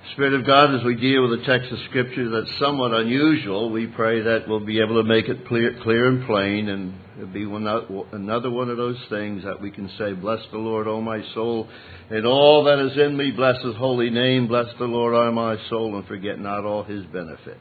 Spirit of God, as we deal with a text of Scripture that's somewhat unusual, we pray that we'll be able to make it clear and plain, and it'll be another one of those things that we can say, bless the Lord, O my soul, and all that is in me, bless His holy name. Bless the Lord, O my soul, and forget not all His benefits.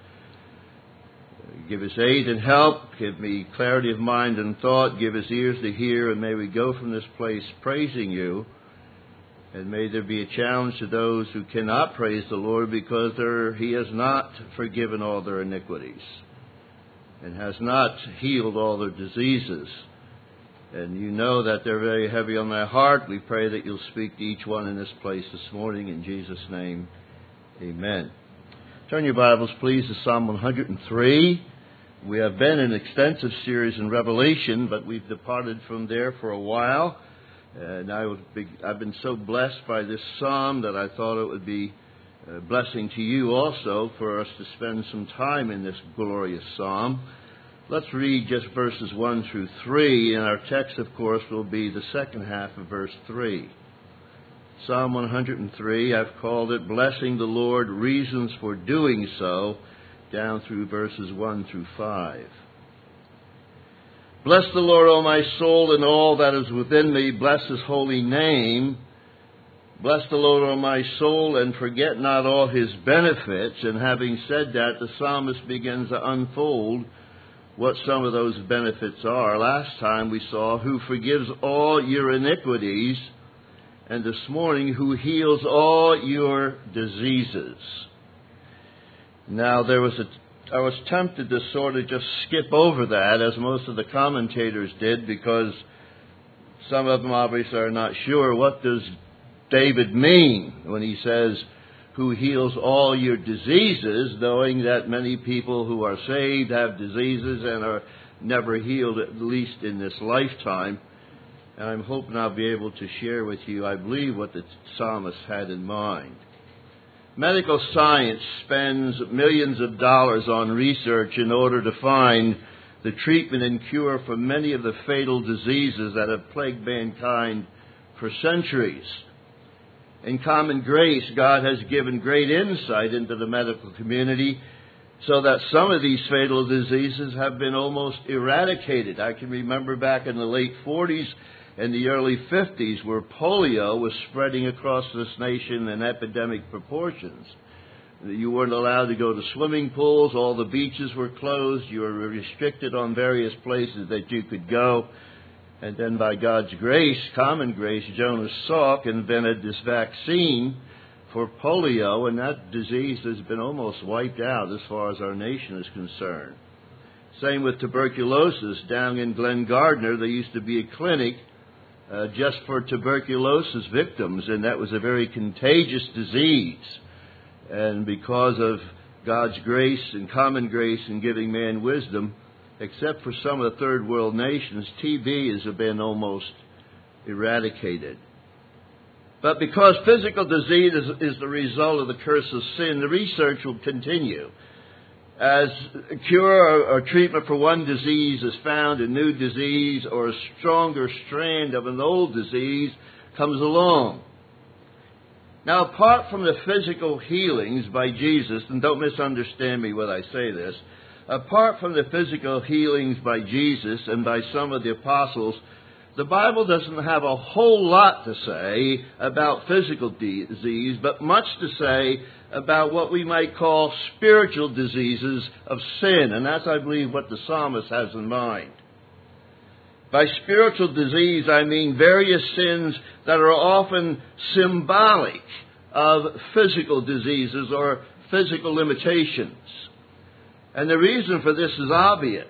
Give us aid and help. Give me clarity of mind and thought. Give us ears to hear, and may we go from this place praising You. And may there be a challenge to those who cannot praise the Lord because He has not forgiven all their iniquities and has not healed all their diseases. And You know that they're very heavy on my heart. We pray that You'll speak to each one in this place this morning. In Jesus' name, amen. Turn your Bibles, please, to Psalm 103. We have been in an extensive series in Revelation, but we've departed from there for a while. And I've been so blessed by this psalm that I thought it would be a blessing to you also for us to spend some time in this glorious psalm. Let's read just verses 1 through 3, and our text, of course, will be the second half of verse 3. Psalm 103, I've called it Blessing the Lord, Reasons for Doing So, down through verses 1 through 5. Bless the Lord, O my soul, and all that is within me. Bless His holy name. Bless the Lord, O my soul, and forget not all His benefits. And having said that, the psalmist begins to unfold what some of those benefits are. Last time we saw who forgives all your iniquities, and this morning who heals all your diseases. Now, I was tempted to sort of just skip over that, as most of the commentators did, because some of them obviously are not sure. What does David mean when he says, who heals all your diseases, knowing that many people who are saved have diseases and are never healed, at least in this lifetime? And I'm hoping I'll be able to share with you, I believe, what the psalmist had in mind. Medical science spends millions of dollars on research in order to find the treatment and cure for many of the fatal diseases that have plagued mankind for centuries. In common grace, God has given great insight into the medical community so that some of these fatal diseases have been almost eradicated. I can remember back in the late 40s and the early 50s where polio was spreading across this nation in epidemic proportions. You weren't allowed to go to swimming pools. All the beaches were closed. You were restricted on various places that you could go. And then by God's grace, common grace, Jonas Salk invented this vaccine for polio, and that disease has been almost wiped out as far as our nation is concerned. Same with tuberculosis. Down in Glen Gardner, there used to be a clinic just for tuberculosis victims, and that was a very contagious disease. And because of God's grace and common grace in giving man wisdom, except for some of the third world nations, TB has been almost eradicated. But because physical disease is the result of the curse of sin, the research will continue. As a cure or treatment for one disease is found, a new disease or a stronger strand of an old disease comes along. Now, apart from the physical healings by Jesus, and don't misunderstand me when I say this, apart from the physical healings by Jesus and by some of the apostles, the Bible doesn't have a whole lot to say about physical disease, but much to say about what we might call spiritual diseases of sin. And that's, I believe, what the psalmist has in mind. By spiritual disease, I mean various sins that are often symbolic of physical diseases or physical limitations. And the reason for this is obvious.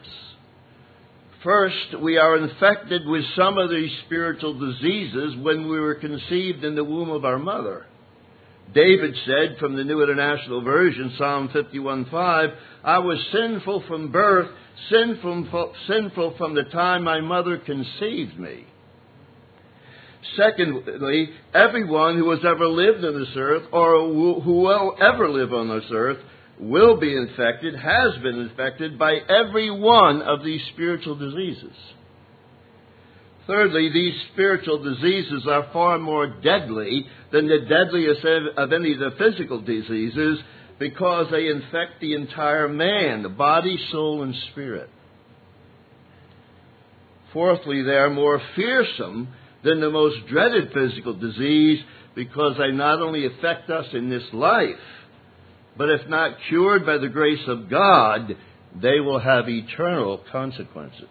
First, we are infected with some of these spiritual diseases when we were conceived in the womb of our mother. David said from the New International Version, Psalm 51:5, I was sinful from birth, sinful from the time my mother conceived me. Secondly, everyone who has ever lived on this earth or who will ever live on this earth will be infected, has been infected by every one of these spiritual diseases. Thirdly, these spiritual diseases are far more deadly than the deadliest of any of the physical diseases because they infect the entire man, the body, soul, and spirit. Fourthly, they are more fearsome than the most dreaded physical disease because they not only affect us in this life, but if not cured by the grace of God, they will have eternal consequences.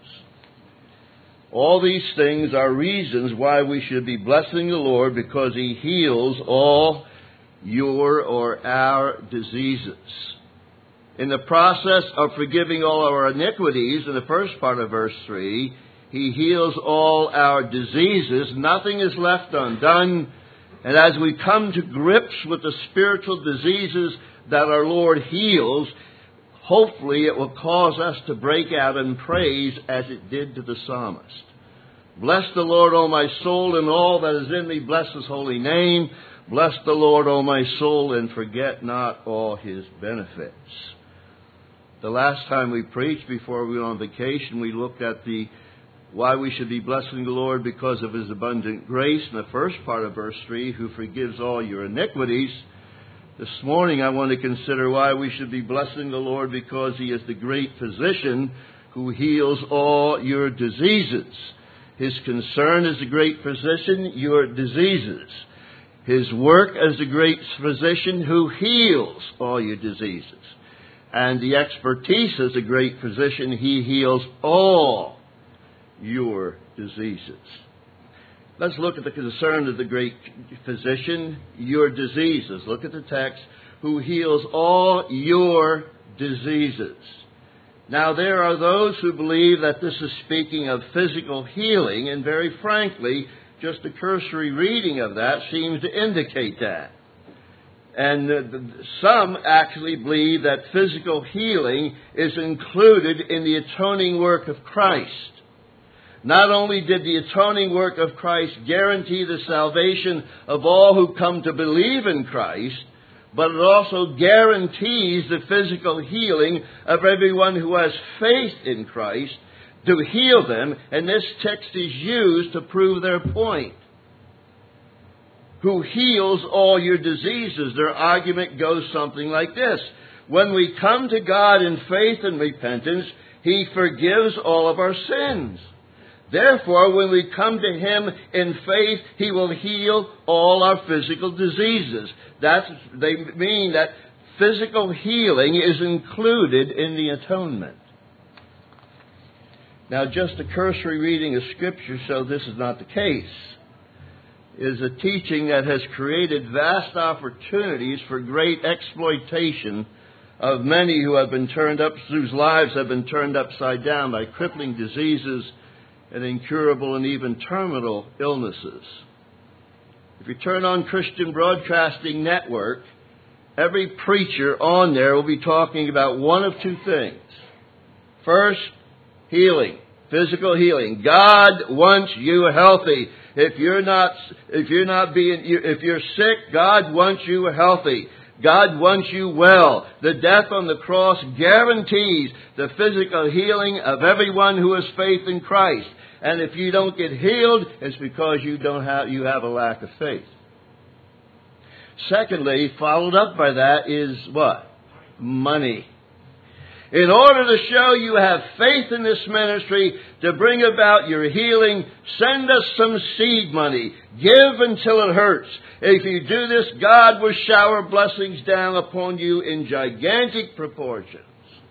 All these things are reasons why we should be blessing the Lord because He heals all your or our diseases. In the process of forgiving all our iniquities, in the first part of verse 3, He heals all our diseases. Nothing is left undone. And as we come to grips with the spiritual diseases that our Lord heals, hopefully it will cause us to break out in praise as it did to the psalmist. Bless the Lord, O my soul, and all that is in me. Bless His holy name. Bless the Lord, O my soul, and forget not all His benefits. The last time we preached before we went on vacation, we looked at why we should be blessing the Lord because of His abundant grace in the first part of verse 3, who forgives all your iniquities. This morning I want to consider why we should be blessing the Lord because He is the great physician who heals all your diseases. His concern as the great physician, your diseases. His work as the great physician who heals all your diseases. And the expertise as the great physician, He heals all your diseases. Let's look at the concern of the great physician, your diseases. Look at the text, who heals all your diseases. Now, there are those who believe that this is speaking of physical healing, and very frankly, just a cursory reading of that seems to indicate that. And some actually believe that physical healing is included in the atoning work of Christ. Not only did the atoning work of Christ guarantee the salvation of all who come to believe in Christ, but it also guarantees the physical healing of everyone who has faith in Christ to heal them, and this text is used to prove their point. Who heals all your diseases? Their argument goes something like this. When we come to God in faith and repentance, He forgives all of our sins. Therefore, when we come to Him in faith, He will heal all our physical diseases. They mean that physical healing is included in the atonement. Now, just a cursory reading of Scripture shows this is not the case. It is a teaching that has created vast opportunities for great exploitation of many whose lives have been turned upside down by crippling diseases and incurable and even terminal illnesses. If you turn on Christian Broadcasting Network, every preacher on there will be talking about one of two things. First, healing, physical healing. God wants you healthy. If you're sick, God wants you healthy. God wants you well. The death on the cross guarantees the physical healing of everyone who has faith in Christ. And if you don't get healed, it's because you have a lack of faith. Secondly, followed up by that is what? Money. In order to show you have faith in this ministry to bring about your healing, send us some seed money. Give until it hurts. If you do this, God will shower blessings down upon you in gigantic proportions.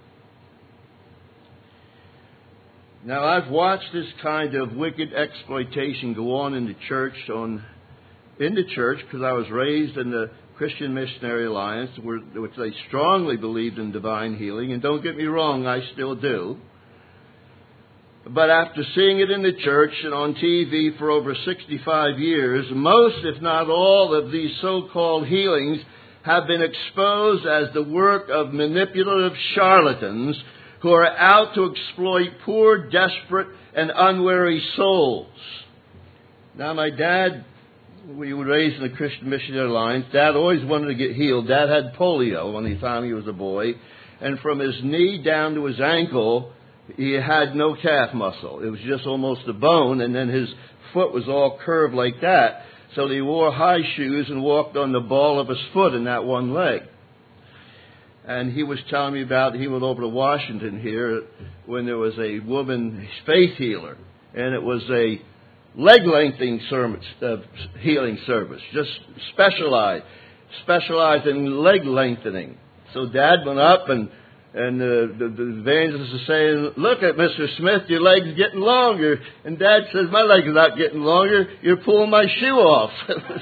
Now, I've watched this kind of wicked exploitation go on in the church because I was raised in the Christian Missionary Alliance, which they strongly believed in divine healing. And don't get me wrong, I still do. But after seeing it in the church and on TV for over 65 years, most, if not all, of these so-called healings have been exposed as the work of manipulative charlatans who are out to exploit poor, desperate, and unwary souls. Now, my dad, we were raised in the Christian Missionary Alliance. Dad always wanted to get healed. Dad had polio when the time he was a boy. And from his knee down to his ankle, He had no calf muscle. It was just almost a bone, and then his foot was all curved like that. So he wore high shoes and walked on the ball of his foot in that one leg. And he was telling me about, he went over to Washington here when there was a woman faith healer, and it was a leg lengthening service, healing service, just specialized in leg lengthening. So Dad went up, and the evangelist was saying, "Look at Mr. Smith, your leg's getting longer." And Dad says, "My leg's not getting longer. You're pulling my shoe off."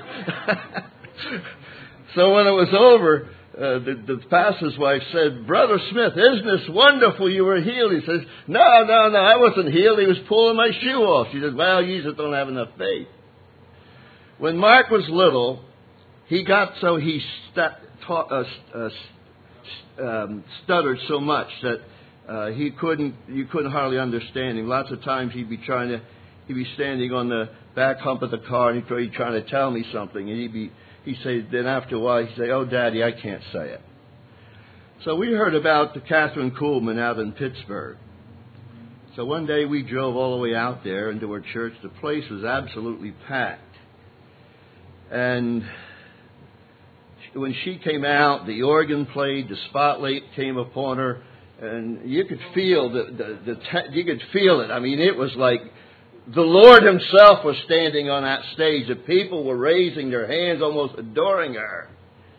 So when it was over, the pastor's wife said, "Brother Smith, isn't this wonderful you were healed?" He says, No, I wasn't healed. He was pulling my shoe off." She says, "Well, you just don't have enough faith." When Mark was little, he got so he stuttered so much that you couldn't hardly understand him. Lots of times he'd be standing on the back hump of the car, and he'd be trying to tell me something, and he'd say, then after a while, he'd say, "Oh, Daddy, I can't say it." So we heard about the Catherine Kuhlman out in Pittsburgh. So one day we drove all the way out there into her church. The place was absolutely packed. And when she came out, the organ played, the spotlight came upon her, and you could feel you could feel it. I mean, it was like the Lord Himself was standing on that stage. The people were raising their hands, almost adoring her.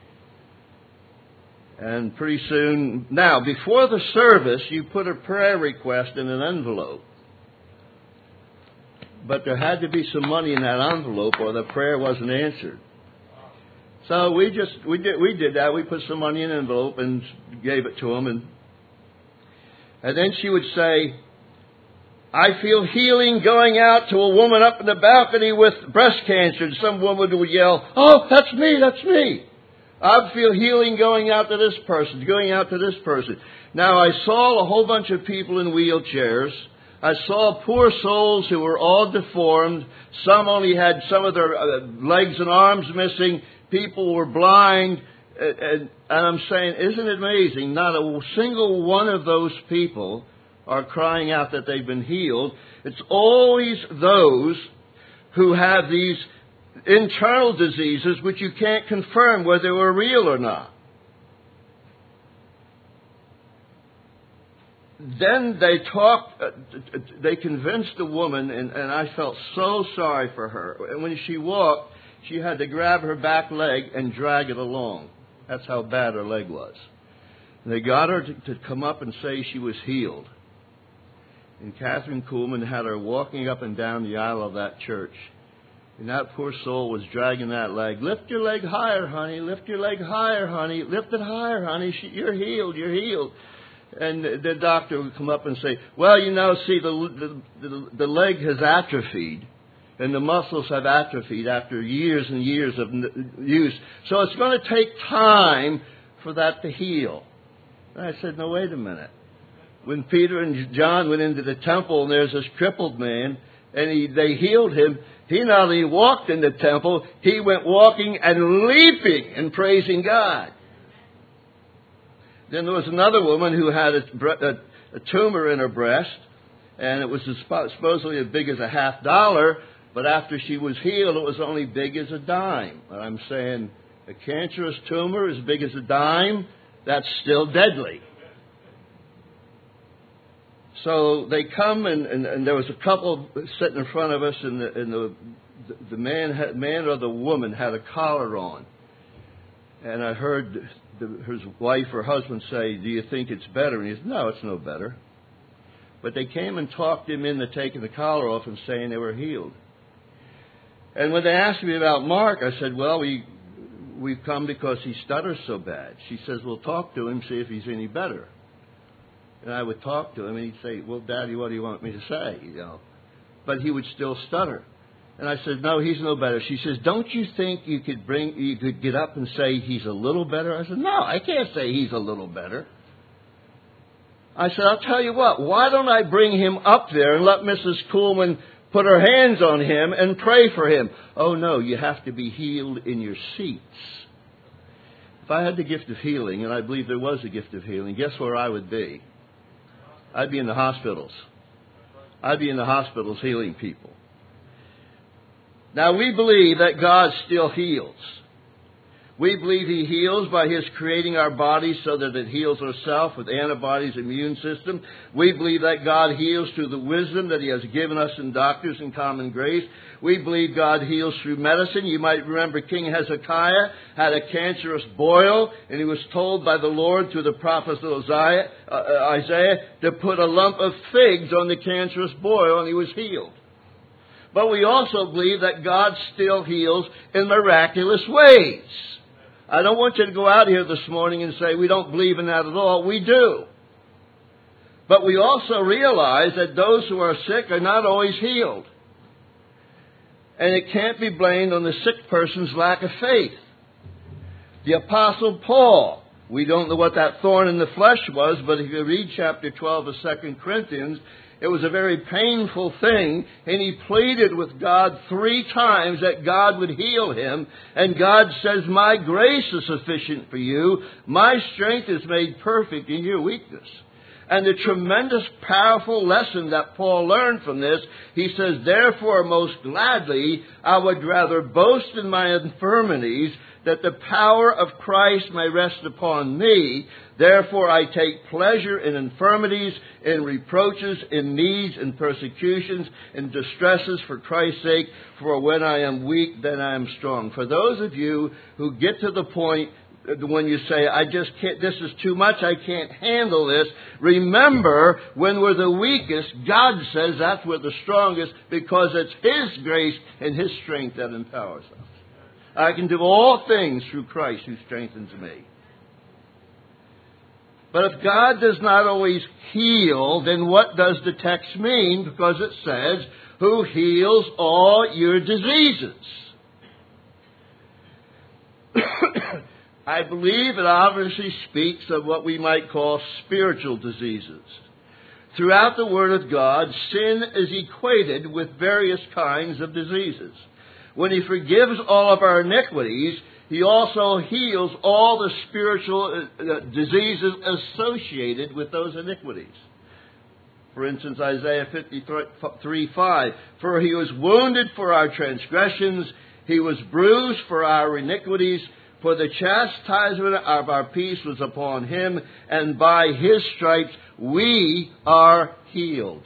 And pretty soon, now, before the service, you put a prayer request in an envelope. But there had to be some money in that envelope, or the prayer wasn't answered. So we did that. We put some money in an envelope and gave it to him, and then she would say, "I feel healing going out to a woman up in the balcony with breast cancer." And some woman would yell, "Oh, that's me, that's me." "I feel healing going out to this person, going out to this person." Now, I saw a whole bunch of people in wheelchairs. I saw poor souls who were all deformed. Some only had some of their legs and arms missing. People were blind. And I'm saying, isn't it amazing? Not a single one of those people are crying out that they've been healed. It's always those who have these internal diseases which you can't confirm whether they were real or not. Then they convinced the woman, and I felt so sorry for her. And when she walked, she had to grab her back leg and drag it along. That's how bad her leg was. And they got her to come up and say she was healed. And Catherine Kuhlman had her walking up and down the aisle of that church. And that poor soul was dragging that leg. "Lift your leg higher, honey. Lift your leg higher, honey. Lift it higher, honey. You're healed. You're healed." And the doctor would come up and say, "Well, see, the leg has atrophied. And the muscles have atrophied after years and years of use. So it's going to take time for that to heal." And I said, "No, wait a minute. When Peter and John went into the temple and there's this crippled man, and they healed him, he not only walked in the temple, he went walking and leaping and praising God." Then there was another woman who had a tumor in her breast, and it was supposedly as big as $50, but after she was healed, it was only big as a dime. And I'm saying, a cancerous tumor as big as a dime, that's still deadly. So they come, and there was a couple sitting in front of us, and the man or the woman had a collar on. And I heard his wife or husband say, "Do you think it's better?" And he said, "No, it's no better." But they came and talked him into taking the collar off and saying they were healed. And when they asked me about Mark, I said, "Well, we've come because he stutters so bad." She says, "Well, talk to him, see if he's any better." And I would talk to him, and he'd say, "Well, Daddy, what do you want me to say?" But he would still stutter. And I said, "No, he's no better." She says, "Don't you think you could get up and say he's a little better?" I said, "No, I can't say he's a little better." I said, "I'll tell you what, why don't I bring him up there and let Mrs. Kuhlman put her hands on him and pray for him?" "Oh, no, you have to be healed in your seats." If I had the gift of healing, and I believe there was a gift of healing, guess where I would be? I'd be in the hospitals. I'd be in the hospitals healing people. Now, we believe that God still heals. We believe He heals by His creating our bodies so that it heals itself with antibodies, immune system. We believe that God heals through the wisdom that He has given us in doctors and common grace. We believe God heals through medicine. You might remember King Hezekiah had a cancerous boil, and he was told by the Lord through the prophet Isaiah to put a lump of figs on the cancerous boil, and he was healed. But we also believe that God still heals in miraculous ways. I don't want you to go out here this morning and say we don't believe in that at all. We do. But we also realize that those who are sick are not always healed. And it can't be blamed on the sick person's lack of faith. The Apostle Paul, we don't know what that thorn in the flesh was, but if you read chapter 12 of 2 Corinthians, it was a very painful thing, and he pleaded with God 3 times that God would heal him. And God says, my grace is sufficient for you. My strength is made perfect in your weakness. And the tremendous, powerful lesson that Paul learned from this, he says, therefore, most gladly, I would rather boast in my infirmities, that the power of Christ may rest upon me. Therefore I take pleasure in infirmities, in reproaches, in needs, in persecutions, in distresses for Christ's sake. For when I am weak, then I am strong. For those of you who get to the point when you say, I just can't, this is too much, I can't handle this. Remember, when we're the weakest, God says that's we're the strongest, because it's His grace and His strength that empowers us. I can do all things through Christ who strengthens me. But if God does not always heal, then what does the text mean? Because it says, who heals all your diseases. I believe it obviously speaks of what we might call spiritual diseases. Throughout the Word of God, sin is equated with various kinds of diseases. When He forgives all of our iniquities, He also heals all the spiritual diseases associated with those iniquities. For instance, Isaiah 53:5, for He was wounded for our transgressions, He was bruised for our iniquities, for the chastisement of our peace was upon Him, and by His stripes we are healed.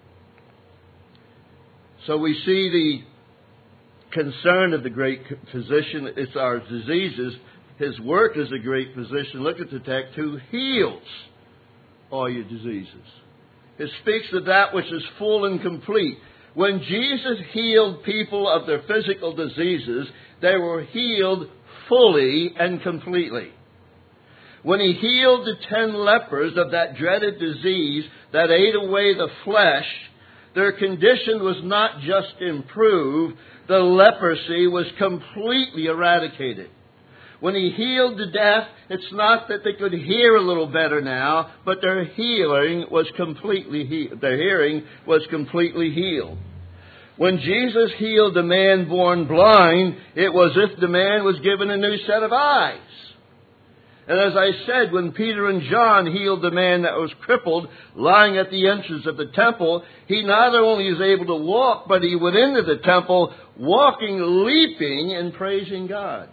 So we see the concern of the great physician. It's our diseases. His work as a great physician. Look at the text. Who heals all your diseases. It speaks of that which is full and complete. When Jesus healed people of their physical diseases, they were healed fully and completely. When He healed the 10 lepers of that dreaded disease that ate away the flesh, their condition was not just improved, the leprosy was completely eradicated. When He healed the deaf, it's not that they could hear a little better now, but their hearing was completely healed. Their hearing was completely healed. When Jesus healed the man born blind, it was as if the man was given a new set of eyes. And as I said, when Peter and John healed the man that was crippled, lying at the entrance of the temple, he not only was able to walk, but he went into the temple walking, leaping, and praising God.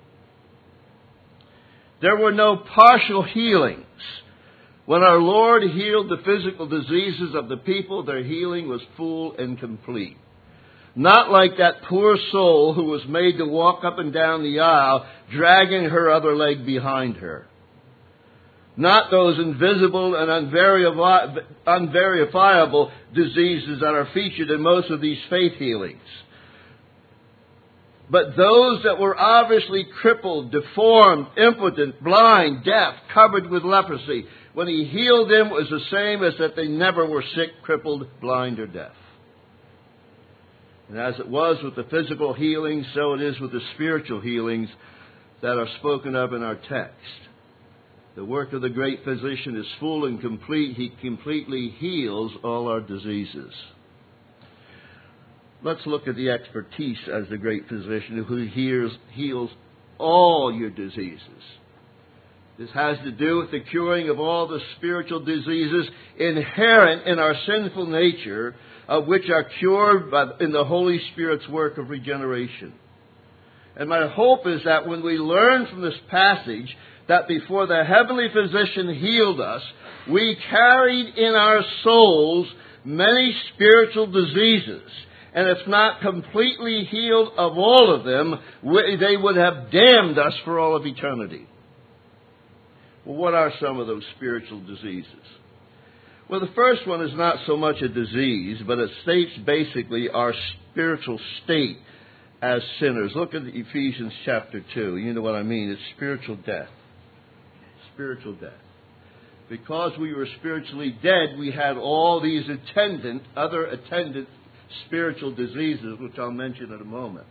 There were no partial healings. When our Lord healed the physical diseases of the people, their healing was full and complete. Not like that poor soul who was made to walk up and down the aisle, dragging her other leg behind her. Not those invisible and unverifiable diseases that are featured in most of these faith healings. But those that were obviously crippled, deformed, impotent, blind, deaf, covered with leprosy. When He healed them, it was the same as that they never were sick, crippled, blind, or deaf. And as it was with the physical healings, so it is with the spiritual healings that are spoken of in our text. The work of the great physician is full and complete. He completely heals all our diseases. Let's look at the expertise as the great physician who heals all your diseases. This has to do with the curing of all the spiritual diseases inherent in our sinful nature, which are cured in the Holy Spirit's work of regeneration. And my hope is that when we learn from this passage that before the heavenly physician healed us, we carried in our souls many spiritual diseases. And if not completely healed of all of them, they would have damned us for all of eternity. Well, what are some of those spiritual diseases? Well, the first one is not so much a disease, but it states basically our spiritual state as sinners. Look at Ephesians chapter 2. You know what I mean. It's spiritual death. Spiritual death. Because we were spiritually dead, we had all these other attendant spiritual diseases, which I'll mention in a moment.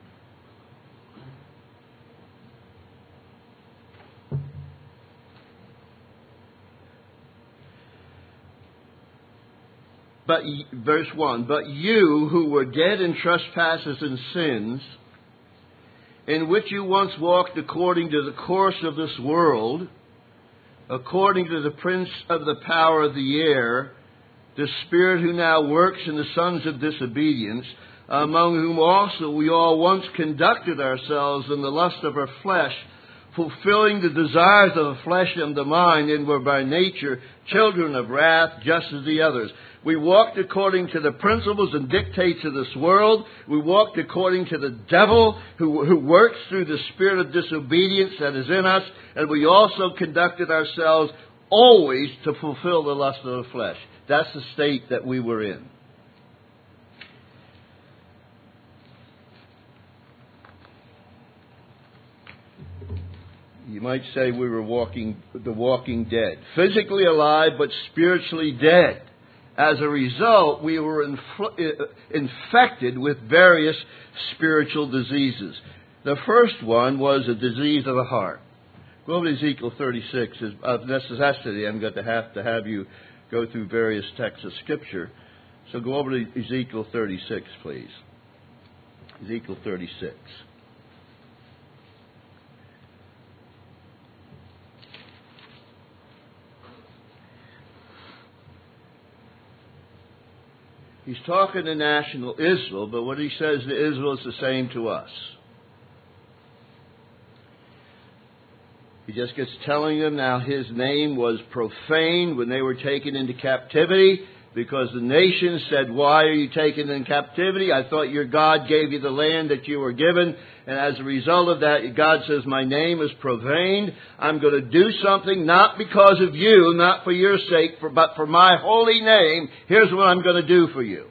But, verse 1, but you who were dead in trespasses and sins, in which you once walked according to the course of this world, according to the prince of the power of the air, the spirit who now works in the sons of disobedience, among whom also we all once conducted ourselves in the lust of our flesh, fulfilling the desires of the flesh and the mind, and were by nature children of wrath, just as the others. We walked according to the principles and dictates of this world. We walked according to the devil who works through the spirit of disobedience that is in us. And we also conducted ourselves always to fulfill the lust of the flesh. That's the state that we were in. You might say we were the walking dead. Physically alive, but spiritually dead. As a result, we were infected with various spiritual diseases. The first one was a disease of the heart. Go over to Ezekiel 36. Of necessity, I'm going to have you go through various texts of Scripture. So go over to Ezekiel 36, please. Ezekiel 36. He's talking to national Israel, but what he says to Israel is the same to us. He just gets telling them now his name was profaned when they were taken into captivity, because the nations said, why are you taken in captivity? I thought your God gave you the land that you were given. And as a result of that, God says, my name is profaned. I'm going to do something not because of you, not for your sake, but for my holy name. Here's what I'm going to do for you.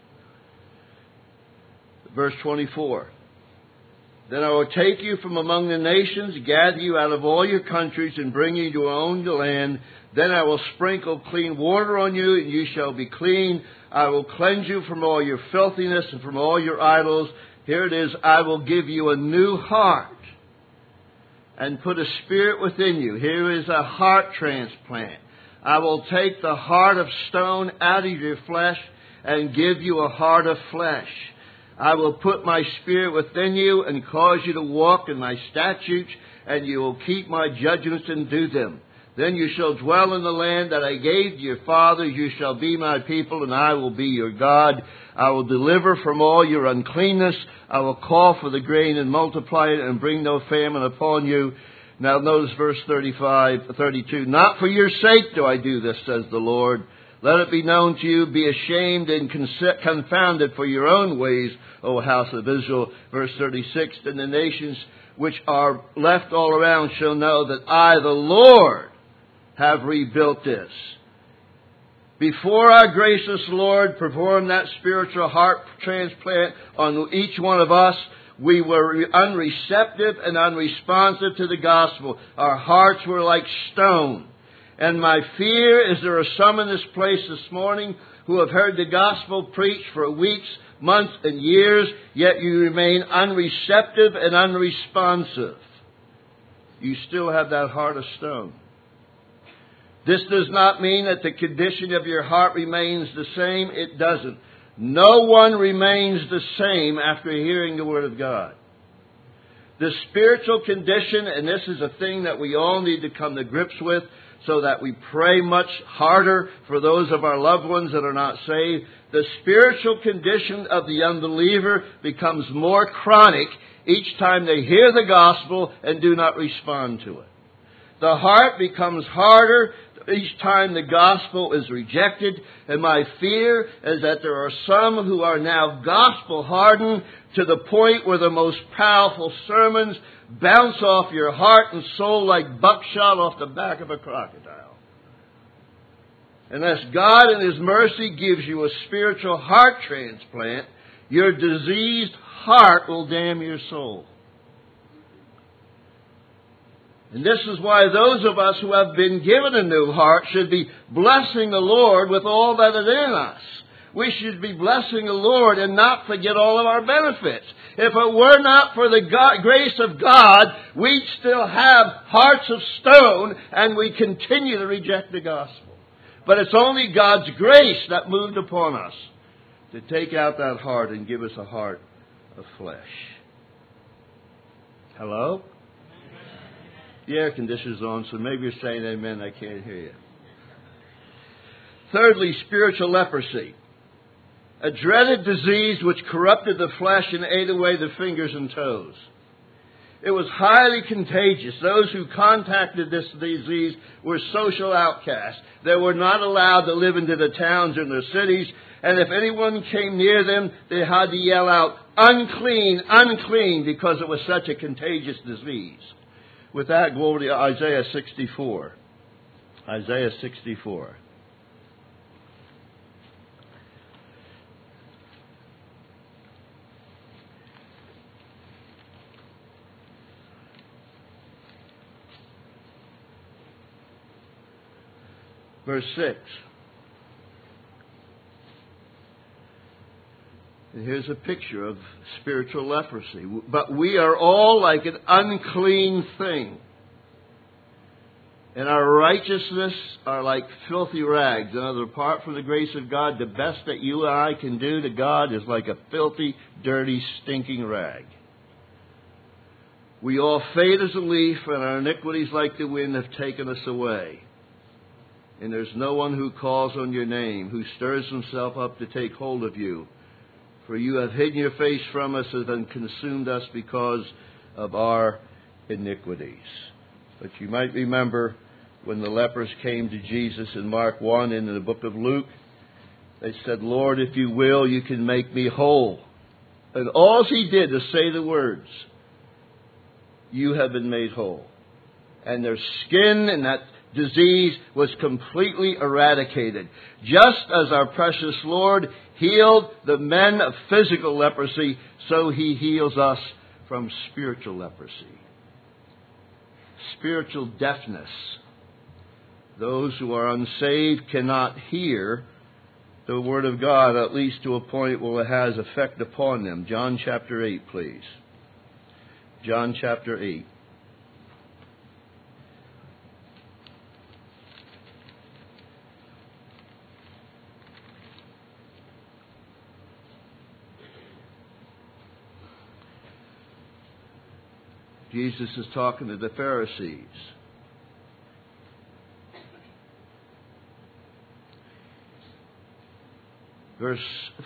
Verse 24. Then I will take you from among the nations, gather you out of all your countries, and bring you to your own land. Then I will sprinkle clean water on you, and you shall be clean. I will cleanse you from all your filthiness and from all your idols. Here it is, I will give you a new heart and put a spirit within you. Here is a heart transplant. I will take the heart of stone out of your flesh and give you a heart of flesh. I will put my spirit within you and cause you to walk in my statutes, and you will keep my judgments and do them. Then you shall dwell in the land that I gave to your fathers. You shall be my people, and I will be your God. I will deliver from all your uncleanness. I will call for the grain and multiply it, and bring no famine upon you. Now notice verse 32. Not for your sake do I do this, says the Lord. Let it be known to you, be ashamed and confounded for your own ways, O house of Israel. Verse 36, and the nations which are left all around shall know that I, the Lord, have rebuilt this. Before our gracious Lord performed that spiritual heart transplant on each one of us, we were unreceptive and unresponsive to the gospel. Our hearts were like stone. And my fear is there are some in this place this morning who have heard the gospel preached for weeks, months, and years, yet you remain unreceptive and unresponsive. You still have that heart of stone. This does not mean that the condition of your heart remains the same. It doesn't. No one remains the same after hearing the Word of God. The spiritual condition, and this is a thing that we all need to come to grips with so that we pray much harder for those of our loved ones that are not saved. The spiritual condition of the unbeliever becomes more chronic each time they hear the gospel and do not respond to it. The heart becomes harder each time the gospel is rejected. And my fear is that there are some who are now gospel hardened to the point where the most powerful sermons bounce off your heart and soul like buckshot off the back of a crocodile. Unless God in His mercy gives you a spiritual heart transplant, your diseased heart will damn your soul. And this is why those of us who have been given a new heart should be blessing the Lord with all that is in us. We should be blessing the Lord and not forget all of our benefits. If it were not for the grace of God, we'd still have hearts of stone and we continue to reject the gospel. But it's only God's grace that moved upon us to take out that heart and give us a heart of flesh. Hello? The air conditioner's on, so maybe you're saying amen. I can't hear you. Thirdly, spiritual leprosy. A dreaded disease which corrupted the flesh and ate away the fingers and toes. It was highly contagious. Those who contacted this disease were social outcasts. They were not allowed to live into the towns and the cities. And if anyone came near them, they had to yell out, "Unclean, unclean," because it was such a contagious disease. With that, go over to Isaiah 64. Isaiah 64. Verse 6. And here's a picture of spiritual leprosy. But we are all like an unclean thing, and our righteousness are like filthy rags. In other words, apart from the grace of God, the best that you and I can do to God is like a filthy, dirty, stinking rag. We all fade as a leaf, and our iniquities like the wind have taken us away. And there's no one who calls on your name, who stirs himself up to take hold of you. For you have hidden your face from us and consumed us because of our iniquities. But you might remember when the lepers came to Jesus in Mark 1 and in the book of Luke, they said, "Lord, if you will, you can make me whole." And all He did was say the words, "You have been made whole." And their skin and that disease was completely eradicated. Just as our precious Lord healed the men of physical leprosy, so He heals us from spiritual leprosy. Spiritual deafness. Those who are unsaved cannot hear the Word of God, at least to a point where it has effect upon them. John chapter 8, please. John chapter 8. Jesus is talking to the Pharisees. Verse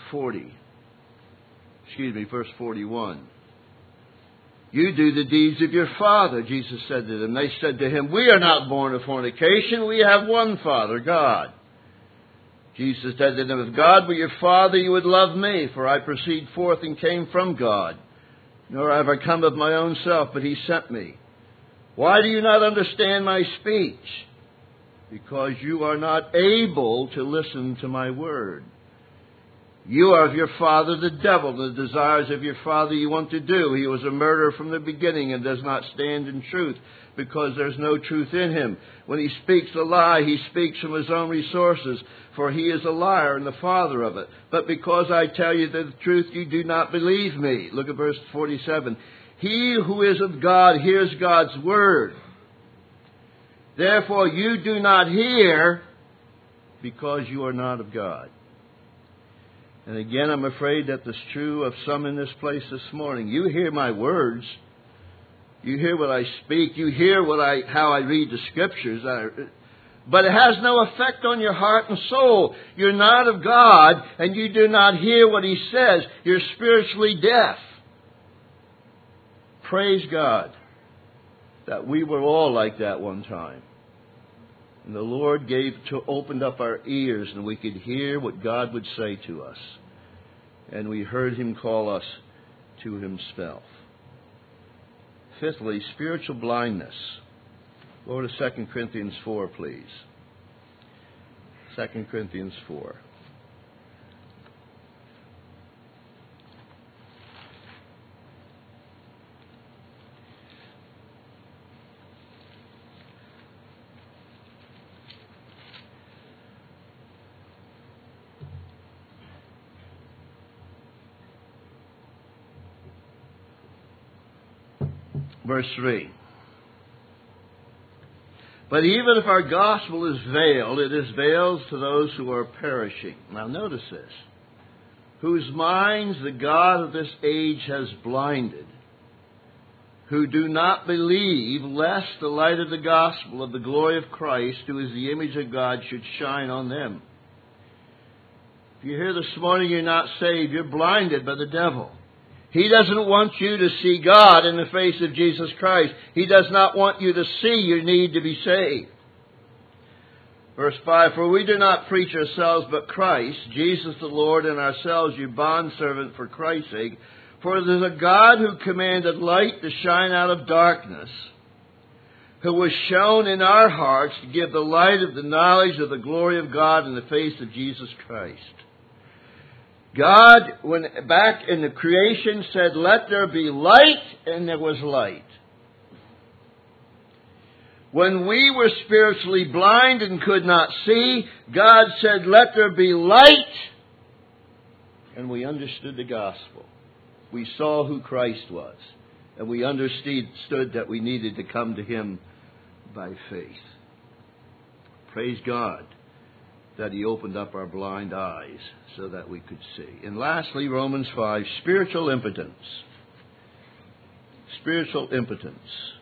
41. You do the deeds of your father, Jesus said to them. They said to Him, "We are not born of fornication. We have one Father, God." Jesus said to them, "If God were your Father, you would love me, for I proceed forth and came from God. Nor have I come of my own self, but He sent me. Why do you not understand my speech? Because you are not able to listen to my word. You are of your father the devil, the desires of your father you want to do. He was a murderer from the beginning and does not stand in truth, because there's no truth in him. When he speaks a lie, he speaks from his own resources, for he is a liar and the father of it. But because I tell you the truth, you do not believe me." Look at verse 47. "He who is of God hears God's word. Therefore you do not hear, because you are not of God." And again, I'm afraid that is true of some in this place this morning. You hear my words, You hear what I speak. You hear how I read the Scriptures. But it has no effect on your heart and soul. You're not of God, and you do not hear what He says. You're spiritually deaf. Praise God that we were all like that one time. And the Lord opened up our ears, and we could hear what God would say to us. And we heard Him call us to Himself. Fifthly, spiritual blindness. Go to 2 Corinthians 4, please. 2 Corinthians 4. Verse 3. But even if our gospel is veiled, it is veiled to those who are perishing. Now notice this. Whose minds the God of this age has blinded, who do not believe, lest the light of the gospel of the glory of Christ, who is the image of God, should shine on them. If you're here this morning, you're not saved, you're blinded by the devil. He doesn't want you to see God in the face of Jesus Christ. He does not want you to see your need to be saved. Verse 5, for we do not preach ourselves but Christ, Jesus the Lord, and ourselves your bondservant for Christ's sake. For it is a God who commanded light to shine out of darkness, who was shown in our hearts to give the light of the knowledge of the glory of God in the face of Jesus Christ. God, when back in the creation, said, let there be light, and there was light. When we were spiritually blind and could not see, God said, let there be light, and we understood the gospel. We saw who Christ was, and we understood that we needed to come to Him by faith. Praise God that He opened up our blind eyes so that we could see. And lastly, Romans 5, spiritual impotence. Spiritual impotence.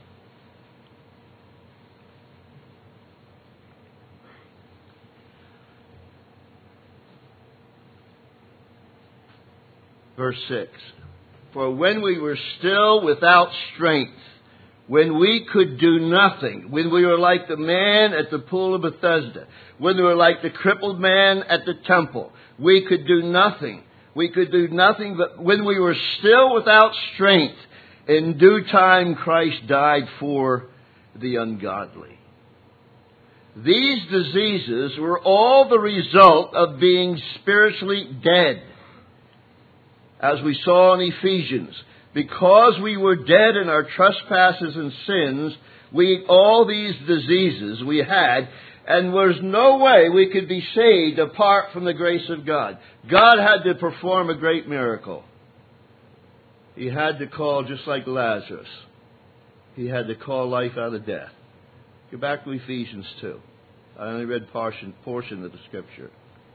Verse 6. For when we were still without strength, when we could do nothing, when we were like the man at the pool of Bethesda, when we were like the crippled man at the temple, we could do nothing. We could do nothing, but when we were still without strength, in due time Christ died for the ungodly. These diseases were all the result of being spiritually dead. As we saw in Ephesians, because we were dead in our trespasses and sins, all these diseases we had, and there was no way we could be saved apart from the grace of God. God had to perform a great miracle. He had to call, just like Lazarus, He had to call life out of death. Go back to Ephesians 2. I only read portion of the Scripture.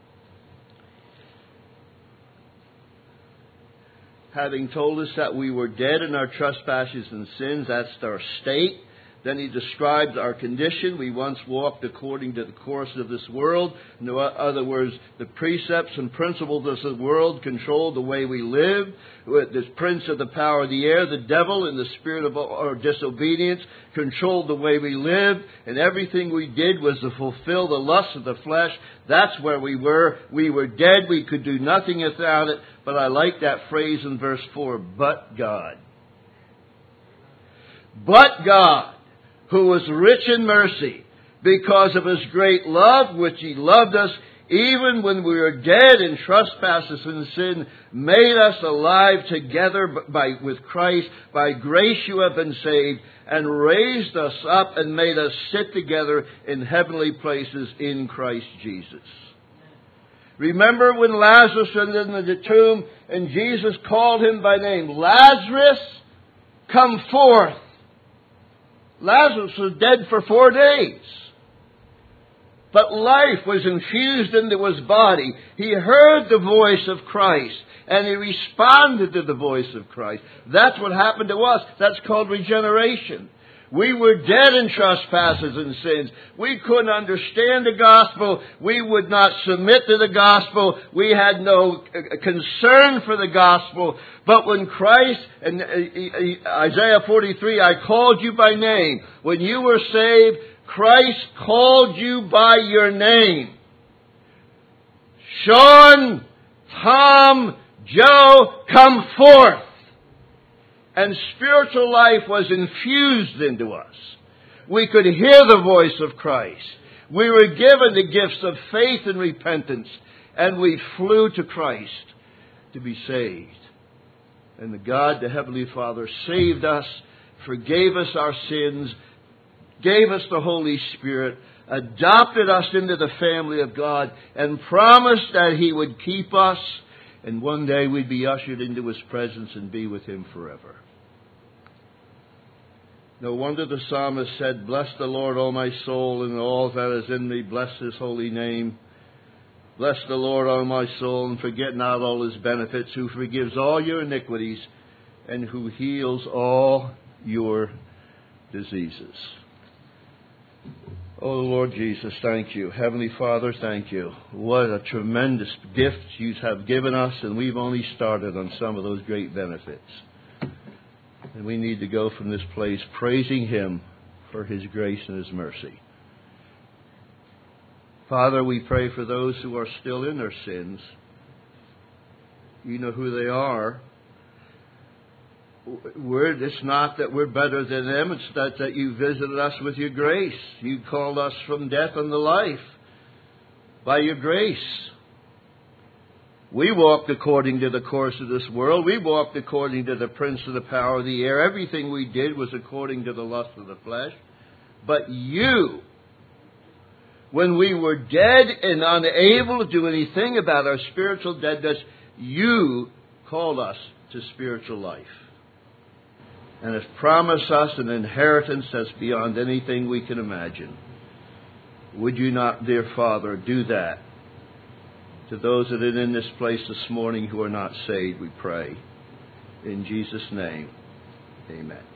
Having told us that we were dead in our trespasses and sins, that's our state. Then He described our condition. We once walked according to the course of this world. In other words, the precepts and principles of this world controlled the way we lived. The prince of the power of the air, the devil, and the spirit of our disobedience controlled the way we lived. And everything we did was to fulfill the lusts of the flesh. That's where we were. We were dead. We could do nothing without it. But I like that phrase in verse 4, but God. But God, who was rich in mercy, because of His great love, which He loved us, even when we were dead in trespasses and sin, made us alive together with Christ. By grace you have been saved, and raised us up and made us sit together in heavenly places in Christ Jesus. Remember when Lazarus was in the tomb and Jesus called him by name, Lazarus, come forth. Lazarus was dead for 4 days. but life was infused into his body. He heard the voice of Christ, and he responded to the voice of Christ. That's what happened to us. That's called regeneration. We were dead in trespasses and sins. We couldn't understand the gospel. We would not submit to the gospel. We had no concern for the gospel. But when Christ, in Isaiah 43, I called you by name. When you were saved, Christ called you by your name. Sean, Tom, Joe, come forth. And spiritual life was infused into us. We could hear the voice of Christ. We were given the gifts of faith and repentance. And we flew to Christ to be saved. And the God, the Heavenly Father, saved us, forgave us our sins, gave us the Holy Spirit, adopted us into the family of God, and promised that He would keep us, and one day we'd be ushered into His presence and be with Him forever. No wonder the psalmist said, "Bless the Lord, O my soul, and all that is in me. Bless His holy name. Bless the Lord, O my soul, and forget not all His benefits, who forgives all your iniquities, and who heals all your diseases." Oh, Lord Jesus, thank you. Heavenly Father, thank you. What a tremendous gift you have given us, and we've only started on some of those great benefits. And we need to go from this place praising Him for His grace and His mercy. Father, we pray for those who are still in their sins. You know who they are. It's not that we're better than them. It's that you visited us with your grace. You called us from death unto life by your grace. We walked according to the course of this world. We walked according to the prince of the power of the air. Everything we did was according to the lust of the flesh. But you, when we were dead and unable to do anything about our spiritual deadness, you called us to spiritual life. And has promised us an inheritance that's beyond anything we can imagine. Would you not, dear Father, do that to those that are in this place this morning who are not saved, we pray. In Jesus' name, amen.